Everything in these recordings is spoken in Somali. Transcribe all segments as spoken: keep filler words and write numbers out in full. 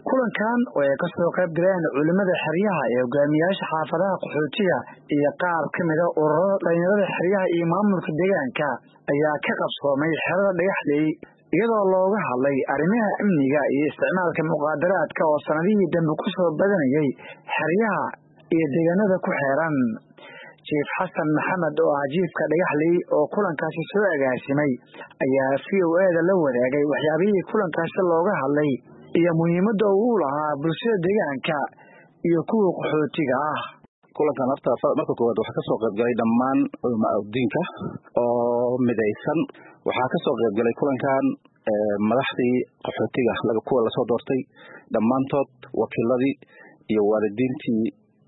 kulankan oo ay ka soo qayb galeen culimada xeryaha ee hogaamiyaasha xaafadaha qaxootiga iyo qaar ka mid ah ururada dhalinyarada xeryaha iyo maamulka deegaanka ayaa ka qabsoomay xerada Dhagaxley iyadoo looga hadlay arrimaha amniga iyo isticmaalka muqaadaraadka oo sanadihii dambe ku soo badanayay xeryaha iyo deegaanada ku xeeran. Chief Xasan Maxamed oo ah jiifka Dhagaxley oo kulankaasi soo agaasimay ayaa V O A da la wadaagay waxyaabihii kulankaasi looga hadlay iyo muhiimadda uu lahaa bulshada deegaanka iyo kuwa qaxootiga ah. kulankan horta marka koowaad waxa ka soo qayb galay dhammaan culummada diinka oo midaysan. waxa ka soo qayb galay kulankan madaxdii qaxootiga laga kuwa la soo doortay dhammaantood wakiiladii iyo waalidiintii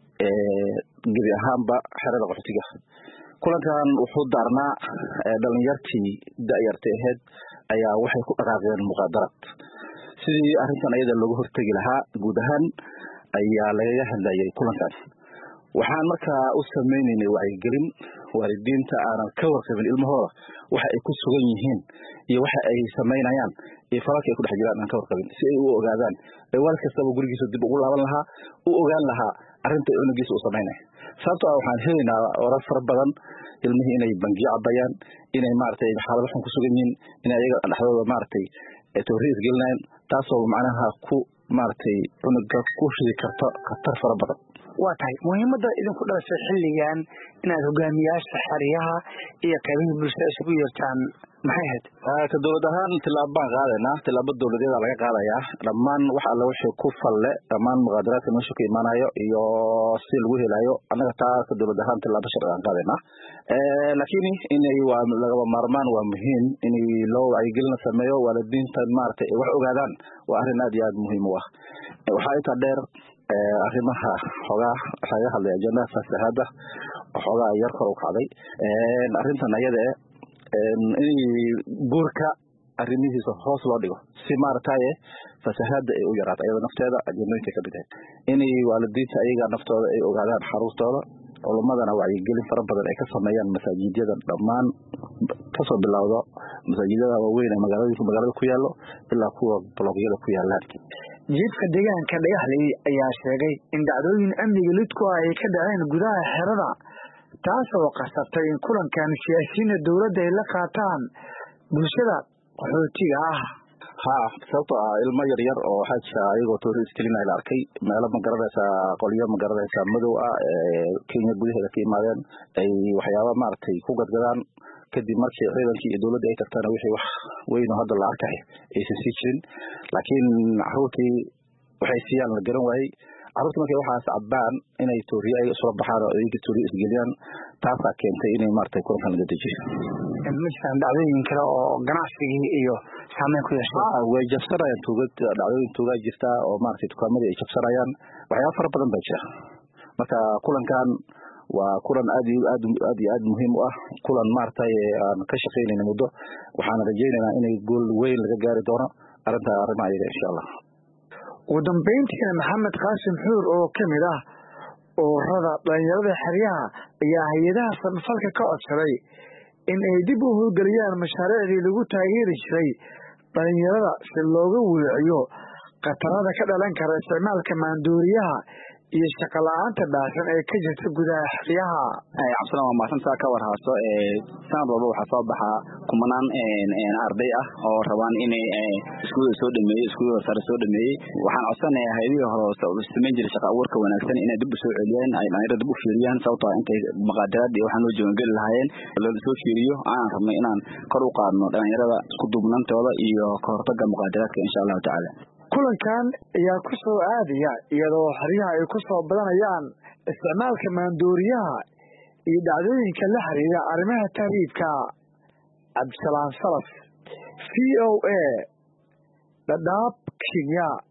ee gebi ahaanba xerada qaxootiga. kulankan wuxuu daarnaa dhalinyartii da'yartay ahayd ayaa waxay ku dhaqaaqeen muqaadaraad sidii arrintan ayada looga hortagi lahaa guud ahaan ayaa laga hadlayay kulankan. waxaan markaa u sameynay wacyigelin waalidiinta aanan ka warqabin ilmahooda waxa ay ku sugan yihiin iyo waxa ay sameynayaan iyo falalka ay ku dhex jiraan aan ka warqabin si ay u ogaadaan ee waalid kastaba gurigiisa dib ugu laaban lahaa u ogaan lahaa arrinta cunugiisa uu sameynay. sababtoo ah waxaan helaynaa warar fara badan ilmihii inay bangiyo cabayaan inay maaragtay xaalado xun ku sugan yihiin inay ayaga dhexdooda maaragtay tooriis gelinayaan taasoo macnaha ku maaragtay cunuga ku shidi karto khatar fara badan. waa tahay muhiimadda idinku dhalashay xilligan inaad hogaamiyaasha xeryaha iyo qaybihii bulshada isugu yeertaan maxay ahayd? ka dowlad ahaan tillaabaan qaadaynaa tillaabo dowladeeda laga qaadayaa dhammaan wax alla wixii ku falle dhammaan muqaadaraadka meesha ka imaanayo iyo si lagu helayo annaga taa ka dowlad ahaan tillaabo sharci aan qaadaynaa. laakiin inay waa lagaba maarmaan waa muhiim in loo wacyigelin sameeyo waalidiinta maaragtay wax ogaadaan waa arrin aad iyo aad muhiim u ah. waxaa intaa dheer arrimaha xogaa laga hadlay ajandada fasahaada xogaa yar kor u kacday arrintan ayada in guurka arrimihiisa hoos loo dhigo si maaragtay fasahaada ay u yaraato ayada nafteeda ajandooyinka ka mid ah in waalidiinta ayaga naftooda ay ogaadaan xaruurtooda culumadana wacyigelin fara badan ay ka sameeyaan masaajidyada dhammaan kasoo bilowdo masaajidada waaweyn ee magaalada magaalada ku yaalo ilaa kuwa blogyada ku yaalaan. jiifka deegaanka Dhagaxley ayaa sheegay in dhacdooyin amniga lidku ay ka dhaceen gudaha xerada taasoo qasabtay in kulankan siyaasiyiinta dowladda ay la qaataan bulshada qaxootiga ah. ha sababtoo ah ilmo yar yar oo waxaa jira ayagoo tooriis gelinaya la arkay meelo magaradaysa qolyo magaradaysa madow ah ee Kenya gudaheeda ka imaadeen ay waxyaabo maaragtay ku gadgadaan kadib markii ciidankii iyo dowladda ay tagtaan wixii wax weyn oo hadda la arkay aysan sii jirin laakiin caruurtii waxay siiyaan la garan waayay caruurtii markay waxaas cabbaan inay tooriyo ay soo baxaan oo ay tooriyo isgeliyaan taasaa keentay inay maaragtay kulankan laga dejiyo. misaan dhacdooyin kale oo ganacsigii iyo saameyn ku yeeshay way jabsanayaan tuugad dhacdooyin tuugaa jirta oo maaragtay dukaamadii ay jabsanayaan waxyaabo fara badan baa jira. marka kulankan waa kulan aad iyo aad aad iyo aad muhiim u ah kulan maartay aan ka shaqeynayna muddo waxaan rajaynaynaa inay gool weyn laga gaari doono arrinta arrimaha ayaga insha Allah. ugu dambeyntii Maxamed Qaasim Xuur oo ka mid ah ururada dhalinyarada xeryaha ayaa hay'adaha samafalka ka codsaday in ay dib u howlgeliyaan mashaariicdii lagu taageeri jiray dhalinyarada si looga weeciyo khatarada ka dhalan kara isticmaalka maandooriyaha iyo shaqo la'aanta baahsan ee ka jirta gudaha xeryaha. cabsana waa maasantaa ka war haaso ee sanad walba waxaa soo baxa kumanaan arday ah oo rabaan inay iskuulada soo dhameeyey iskuulada sare soo dhameeyey waxaan codsanayaa hay'adihii hore sameyn jiray shaqo abuurka wanaagsan inay dib u soo celiyaan ay dhalinyarada dib u fiiriyaan sababtoo ah intay muqaadaraad iyo waxaan loo joogangeli lahaayeen loo soo fiiriyo aan rabnay inaan kor u qaadno dhalinyarada isku duubnantooda iyo ka hortagga muqaadaraadka insha allahu tacaala. kulankan ayaa ku soo aadaya iyadoo xeryaha ay ku soo badanayaan isticmaalka maandooriyaha iyo dhacdooyinka la xiriira arrimaha tahriibka. Cabdisalaam Salaf V O A Dadaab Kenya.